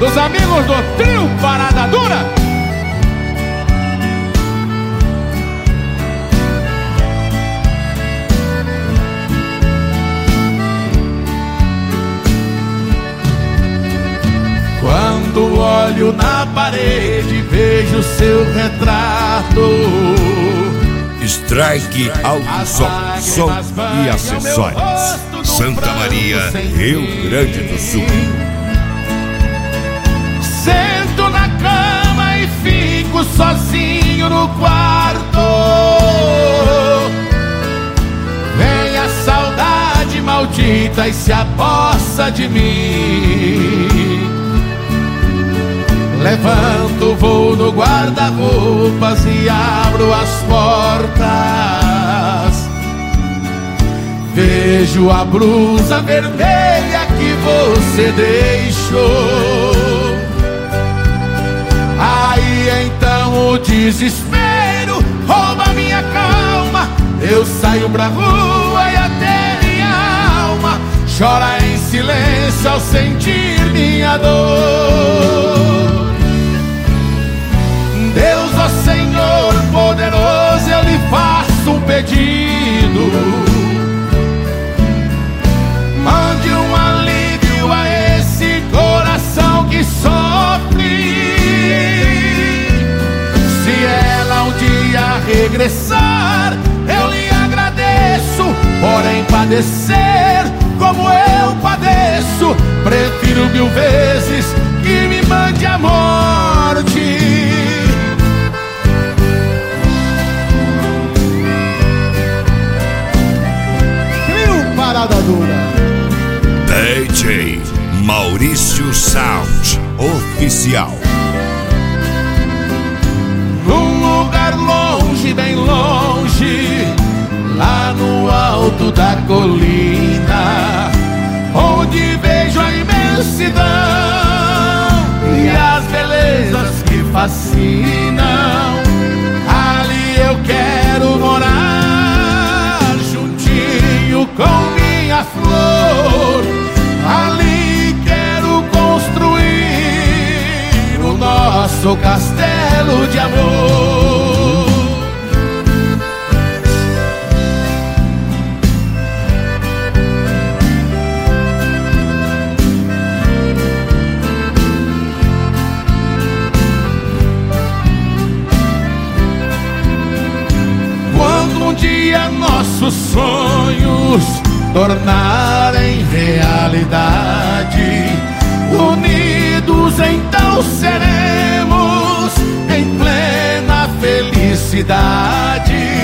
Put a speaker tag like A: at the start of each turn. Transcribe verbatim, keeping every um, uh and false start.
A: dos amigos do Trio Parada Dura. Quando olho na parede, vejo seu retrato.
B: Strike Autosom, som e acessórios. Santa Maria, Rio Grande do Sul.
A: Sento na cama e fico sozinho no quarto. Vem a saudade maldita e se apossa de mim. Levanto, vou no guarda-roupas e abro as portas. Vejo a blusa vermelha que você deixou. Aí então o desespero rouba minha calma. Eu saio pra rua e até minha alma chora em silêncio ao sentir minha dor. Deus, ó Senhor poderoso, eu lhe faço um pedido. Mande um alívio a esse coração que sofre. Se ela um dia regressar, eu lhe agradeço. Porém padecer como eu padeço, prefiro mil vezes que me mande a morte. Parada Dura.
B: D J Maurício Sound Oficial.
A: Num lugar longe, bem longe, lá no alto da colina, onde vejo a imensidão e as belezas que fascinam, ali eu quero morar juntinho com minha flor. Ali quero construir o nosso castelo de amor. Quando um dia nossos sonhos tornarem realidade, unidos então seremos em plena felicidade.